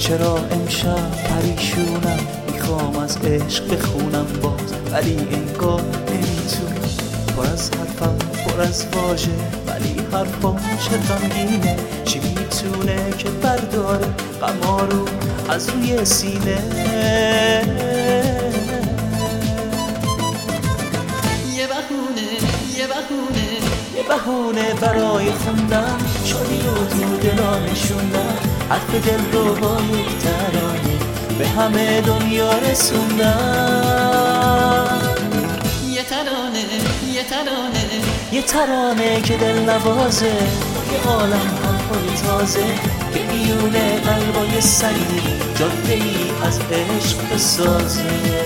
چرا امشب پریشونم، میخوام از عشق بخونم باز ولی انگار نمیتونم. پر از حرفم پر از واژه ولی حرفام چه غمگینه. چی میتونه که برداره غما رو از روی سینه؟ یه بهونه برای خوندن شادی رو تو دلا نشوندن، حرف دل رو با یک ترانه به همه دنیا رسوندن. یه ترانه که دل نوازه، یه عالم حرفای تازه که میونه قلبای سنگی جاده ای از عشق بسازه.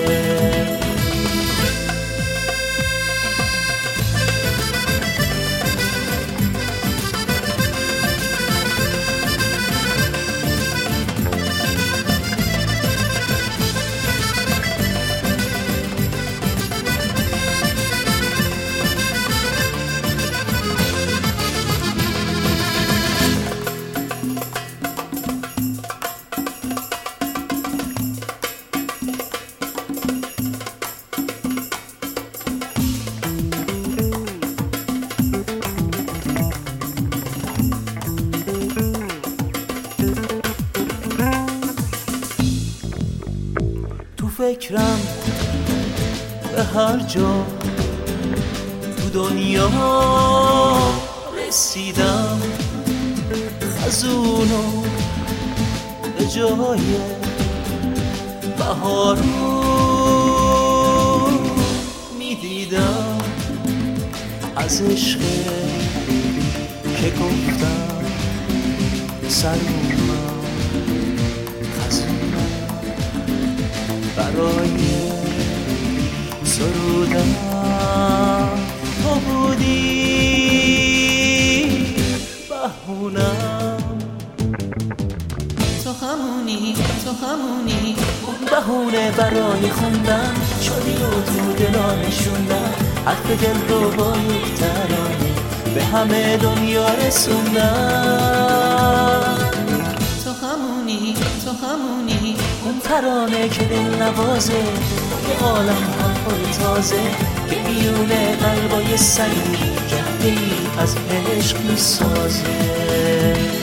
فکرم به هر جا تو دنیا رسیدم، خزونو به جای بهارو میدیدم. از عشق که گفتم سرونم برای سرودن تو بودی بهونم. تو همونی اون بهونه برای خوندن شادی رو تو دلا نشوندن، حرف دل رو با یک ترانه به همه دنیا رسوندن. تو همونی اون ترانه که دل نوازه، یه عالم حرفای تازه که میونه قلبای سنگی جاده ای از عشق میسازه.